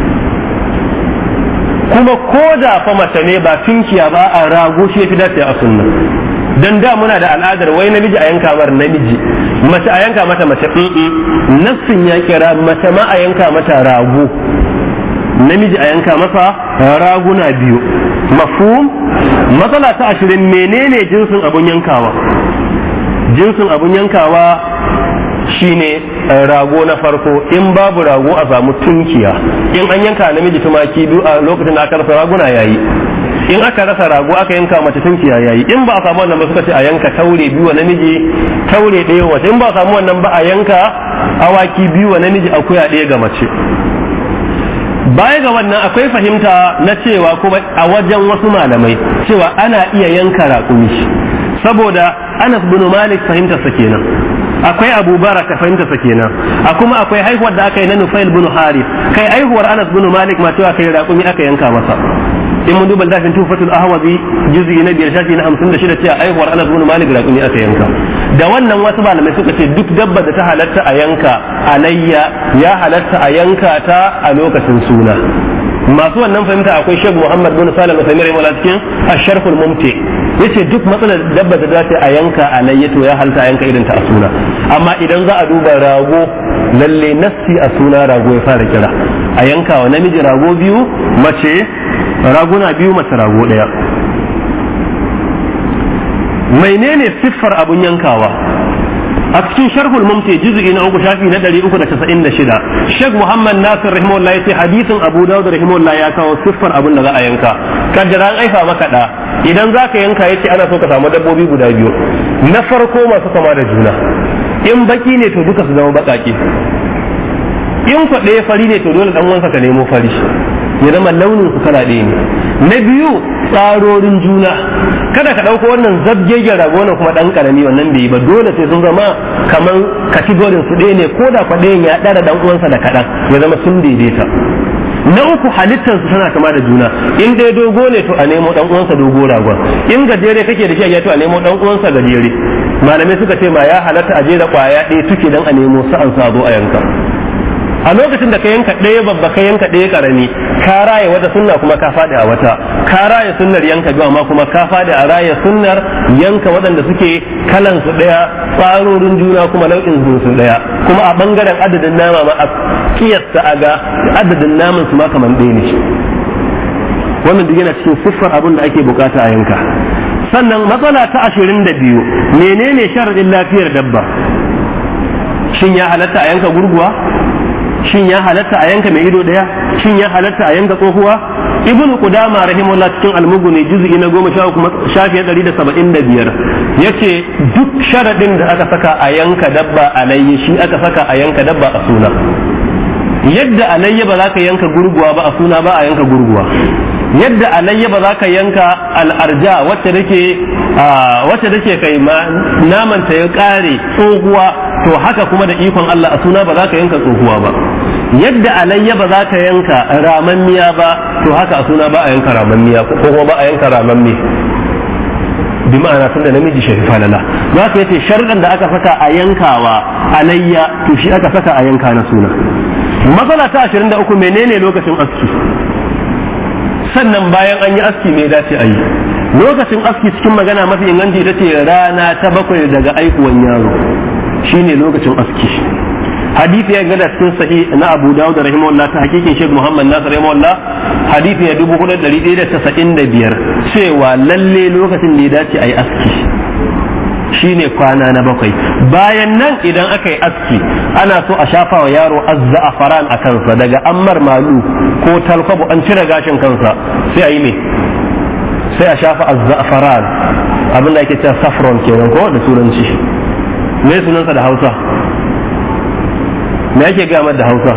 kuma ko da fa mace ne ba tunkiya ba a rago shi yafi dace a sunna dan da muna da al'adar wai namiji a yanka mar namiji mace a yanka mata mace nassin ya kira mace ma a yanka mata rago namiji a yanka masa raguna biyu mafhum. Matsala ta ashirin menene jinsin abun yankawa? Jinsin abun yankawa shine rago na farko in babu rago a samu tunkiya in an yanka namiji tumaki biyu a lokacin da aka rasa raguna yayi in aka rasa rago aka yanka mace tunkiya yayi in ba a samu wannan ba suka ce a yanka taure biyu wa namiji taure ɗaya wace in ba a samu wannan ba a yanka awaki biyu wa namiji akuya ɗaya ga mace. Baya ga wannan akwai fahimta na cewa kuma a wajen wasu malamai cewa ana iya yanka raƙumi saboda Anas bin Malik fahimtarsa kenan akwai Abu Baraka fahimtarsa kenan a kuma akwai haihuwar da aka yi na Nufail bin Harith kai haihuwar Anas bin Malik ma cewa kai raƙumi aka yanka masa in mun duba dafin Tufatul Ahwazi juz'i na biyar shafi na hamsin da shida cewa haihuwar Anas bin Malik raƙumi aka yanka da wannan wasu malamai suka ce duk dabba da ta halatta a yanka alayya ya halatta a yanka ta a lokacin suna masu wannan fahimta akwai Sheikh Muhammad bin Salih al-Uthaymeen rahimahullah cikin Ash-Sharh al-Mumti yace duk matsalar dabba da za ta a yanka alayya to ya halta a yanka irin ta a suna, amma idan za a duba rago lalle nassi a suna rago ya fara kira a yanka wa namiji rago biyu mace raguna biyu mace rago daya. menene siffar abun yankawa? a cikin sharhul mumti juz'i na uku shafi na ɗari uku da casa'in da shida Sheikh Muhammad Nasir rahimahullah yace hadisin Abu Dawud rahimahullah ya kawo siffar abun da za a yanka. kaddara an aifa maka da idan zaka yanka yace ana so ka samu dabbobi guda biyu, na farko masu kama da juna, in baki ne to duka su zama bakake, in kwa ɗaya fari ne to dole dan wansa ka nemo fari ya zama launin su kala ɗaya ne. na biyu tsarorin juna, kada ka ɗauko wannan zabgegen rago wannan kuma ɗan ƙarami, wannan bai yi ba, dole sai sun zama kaman kategorin su ɗaya ne, ko da kwa ɗayan ya ɗara ɗan uwansa da kaɗan ya zama sun daidaita. na uku halittar su tana kama da juna, in dai dogo ne to a nemo ɗan uwansa dogo ragon, in gajere kake da shi a to a nemo ɗan uwansa gajere. malamai suka ce ma ya halatta a je da ƙwaya ɗaya tuke dan a nemo sa'an sa zo a yanka. a lokacin da ka yanka ɗaya babba ka yanka ɗaya karami ka raya wata sunna kuma ka faɗi a wata, ka raya sunnar yanka biyu amma kuma ka faɗi a raya sunnar yanka waɗanda suke kalan su ɗaya, tsarorin juna kuma nau'in su ɗaya, kuma a bangaren adadin nama ma a kiyasta a ga adadin naman su ma kaman ɗaya ne. wannan duk yana cikin siffar abin da ake bukata a yanka. sannan matsala ta ashirin da biyu, menene sharadin lafiyar dabba? shin ya halatta a yanka gurguwa? shin ya halatta a yanka mai ido daya? shin ya halatta a yanka tsohuwa? ibn qudama rahimahullah cikin al-mughni juz'i na goma sha uku shafi ɗari da saba'in da biyar yace duk sharadin da aka saka a yanka dabba alayya shi aka saka a yanka dabba a suna. yadda alayya ba za ka yanka gurguwa ba a suna ba a yanka gurguwa, yadda alayya ba za ka yanka al'arja wacce take wacce take kai ma naman ta ya kare tsohuwa, to haka kuma da ikon Allah a suna ba za ka yanka tsohuwa ba. yadda alayya ba za ka yanka ramammiya ba, to haka a suna ba a yanka ramammiya ko kuma ba a yanka ramamme, bi ma'ana tunda namiji sharifa lala. za ka yace sharuɗan da aka saka a yankawa alayya to shi aka saka a yanka na suna. matsala ta ashirin da uku, menene lokacin aski? sannan bayan an yi aski me dace a yi? lokacin aski cikin magana mafi inganci ita ce rana ta bakwai daga aikuwan yaro shine lokacin aski. hadisi ya gada cikin sahih na Abu Dawud rahimahullah ta hakikin Sheikh Muhammad Nasir rahimahullah hadisi ya dubu hudu ɗari ɗaya da tasa'in da biyar cewa lalle lokacin da ya dace a yi aski shine kwana na bakwai. bayan nan idan aka yi aski ana so a shafa wa yaro azza'afaran a kansa, daga ammar malu ko talkwabo an cire gashin kansa sai a yi me sai a shafa azza'afaran, abin da ake cewa saffron kenan ko da turanci. me sunansa da Hausa? me ake gaya da Hausa?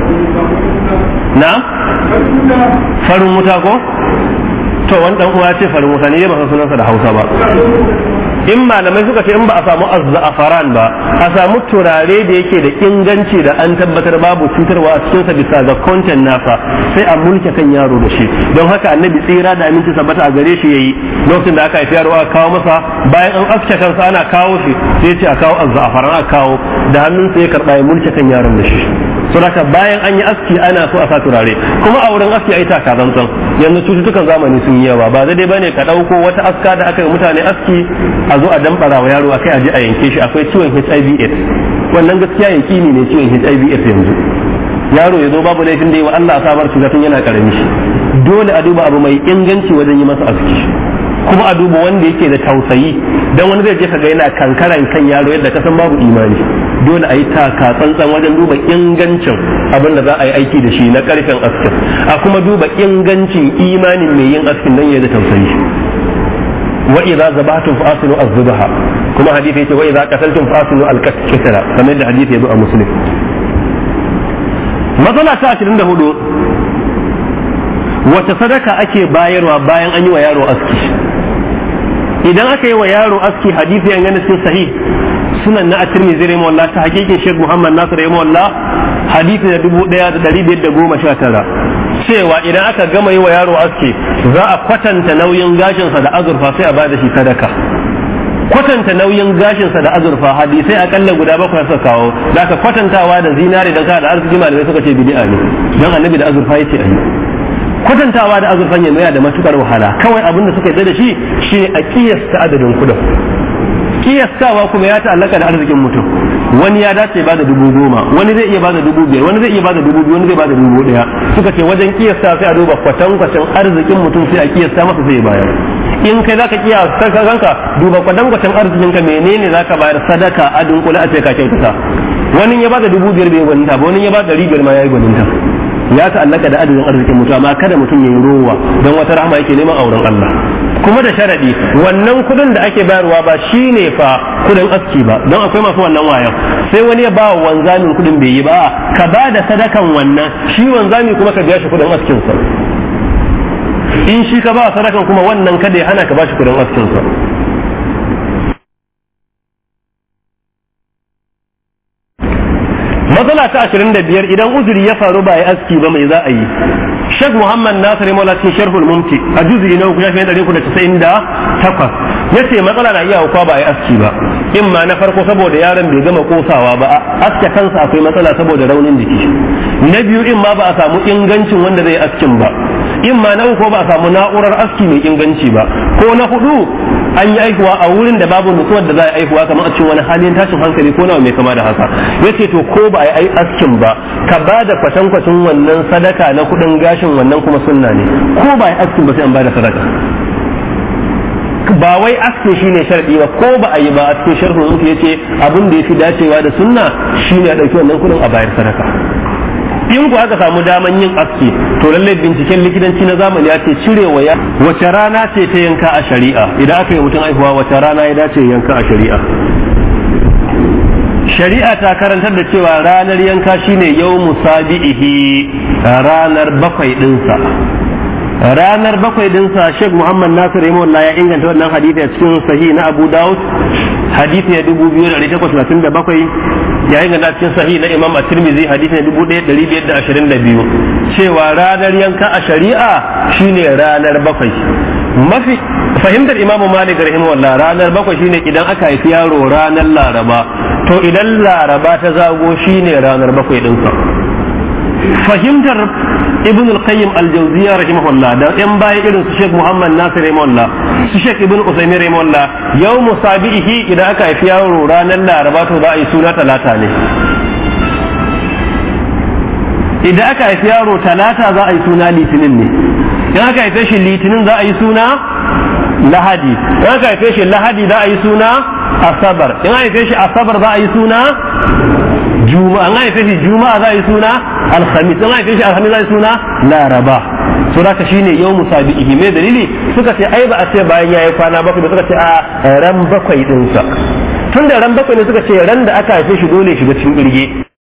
na farin wuta ko? to wani dan uwa ce farin wuta ne, ba san sunansa da Hausa ba. in malamai suka ce in ba a samu azza'afaran ba, a samu turare da yake da inganci da an tabbatar babu cutarwa a cikinsa bisa ga content nasa, sai a mulke kan yaro da shi. don haka annabi tsira da aminci sabbata a gare shi yayi lokacin da aka haifi yaro aka kawo masa, bayan an aske kansa ana kawo shi sai ya ce a kawo azza'afaran aka kawo da hannunsa ya karba ya mulke kan yaron da shi. saboda bayan an yi aski ana so a sa turare, kuma a wurin aski a yi taka tsantsan. yanzu cututtukan zamani sun yi yawa, ba zai bane ka ɗauko wata aska da aka yi mutane aski a zo a dambara wa yaro akai aje a yanke shi. akwai ciwon H I V AIDS, wannan gaskiya yakini ne ciwon H I V AIDS yanzu. yaro ya zo babu laifin da yi wa Allah a sabar cuta tun yana karami shi. dole a duba abu mai inganci wajen yi masa aski, kuma a duba wanda yake da tausayi, dan wani zai je ka ga yana kankaran kan yaro yadda ka san babu imani. dole a yi taka tsantsan wajen duba ingancin abin da za a yi aiki da shi na karfin askin, a kuma duba ingancin imanin mai yin askin nan ya da tausayi. wa idza zabatum fa aslu az-zubaha, kuma hadisi yace wa idza qataltum fa aslu al-qatla, kamar da hadisi yazo a Muslim. matsala ta ashirin da hudu, wace sadaka ake bayarwa bayan an yi wa yaro aski? idan aka yi wa yaro aski, hadisi yan gane cikin sahih sunan na at-Tirmidhi rahimahullah ta hakikin Sheikh Muhammad Nasir rahimahullah hadisi na dubu ɗaya da ɗari biyar da goma sha tara cewa idan aka gama yi wa yaro aski za a kwatanta nauyin gashinsa da azurfa sai a ba da shi sadaka. kwatanta nauyin gashinsa da azurfa hadisai akalla guda bakwai suka kawo, da aka kwatantawa da zinare dan ka da arziki malamai suka ce bid'a ne, dan annabi da azurfa yace ayi. kwatantawa da azurfan yanzu yana da matukar wahala. Kawai abin da suka yi da shi shine a kiyasta adadin kudin. Kiyastawa kuma ya ta'allaka da arzikin mutum. Wani ya dace ba da dubu goma, wani zai iya ba da dubu biyar, wani zai iya ba da dubu biyu, wani zai ba da dubu daya. Suka ce wajen kiyasta sai a duba kwatankwacin arzikin mutum sai a kiyasta masa sai ya bayar. In kai zaka kiyasta kanka duba kwatankwacin arzikin ka menene zaka bayar sadaka a dunkule a ce ka kyautata. Wani ya ba da dubu biyar bai gwaninta ba, wani ya ba da ɗari biyar ma ya yi gwaninta. Ya ta'allaka da adadin arzikin mutum, amma kada mutum ya yi rowa don wata rahama yake neman auren Allah. Kuma da sharadi wannan kudin da ake bayarwa ba shine fa kudin aski ba, don akwai masu wannan wayan. Sai wani ya ba wa wanzamin kudin bai yi ba, ka ba da sadakan wannan, shi wanzami kuma ka biya shi kudin askin sa. In shi ka ba sadakan kuma wannan kada ya hana ka ba shi kudin askin sa. Matsala ta ashirin da biyar, idan uzuri ya faru ba ya aski ba mai za a yi. Sheikh Muhammad Nasir Maula cikin Sharhul Mumti a juz'i na uku shafin ɗari uku da casa'in da takwas yace matsala na iya hukwa ba ya aski ba. In ma na farko saboda yaron bai gama kosawa ba, aske kansa akwai matsala saboda raunin jiki. Na biyu in ma ba a samu ingancin wanda zai askin ba. In ma na uku ba a samu na'urar aski mai inganci ba. Ko na hudu an yi aihuwa a wurin da babu nutsuwar da za a aihuwa kamar a cikin wani halin tashin hankali ko nawa mai kama da haka. Yace to ko ba a yi askin ba ka ba da kwatankwacin wannan sadaka na kudin gashin wannan kuma sunna ne. Ko ba a yi askin ba sai an ba da sadaka. Ba wai askin shine sharadi ba, ko ba a yi ba a cikin sharhun mutu yace abin da yafi dacewa da sunna shine a dauki wannan kudin a bayar sadaka. In ku aka samu daman yin aski to lallai binciken likitanci na zamani ya ce cirewa ya wace rana ce ta yanka a shari'a. Idan aka yi mutum aihuwa wace rana ya dace yanka a shari'a. Shari'a ta karantar da cewa ranar yanka shine yawmu sabi'ihi, ranar bakwai dinsa. Ranar bakwai dinsa Sheikh Muhammad Nasir Rahimahullah ya inganta wannan hadisi a cikin sahih na Abu Dawud, hadisi na dubu biyu da ɗari takwas da talatin da bakwai, ya inganta cikin sahih na Imam At-Tirmidhi hadisi na dubu ɗaya da ɗari biyar da ashirin da biyu, cewa ranar yanka a shari'a shine ranar bakwai. Mafi fahimtar Imam Malik rahimahullah ranar bakwai shine idan aka haifi yaro ranar Laraba, to idan Laraba ta zago shine ranar bakwai dinsa. Fahimtar Ibn al-Qayyim al-Jawziyya rahimahullah da yan baya irin su Sheikh Muhammad Nasir rahimahullah, su Sheikh Ibn Usaymin rahimahullah, yawmu sabihi idan aka haifi yaro ranar Laraba to za a yi suna talata ne. Idan aka haifi yaro talata za a yi suna litinin ne. Idan aka haife shi litinin za a yi suna lahadi. Idan aka haife shi lahadi za a yi suna asabar. Idan aka haife shi asabar za a yi suna juma'a. Idan aka haife shi juma'a za a yi suna alhamis. Idan aka haife shi alhamis za a yi suna laraba. So da shine yawmu sabihi. Me dalili? Suka ce ai ba a ce bayan yayi kwana bakwai ba, suka ce a ran bakwai dinsa. Tun da ran bakwai ne suka ce ran da aka haife shi dole shiga cikin kirge.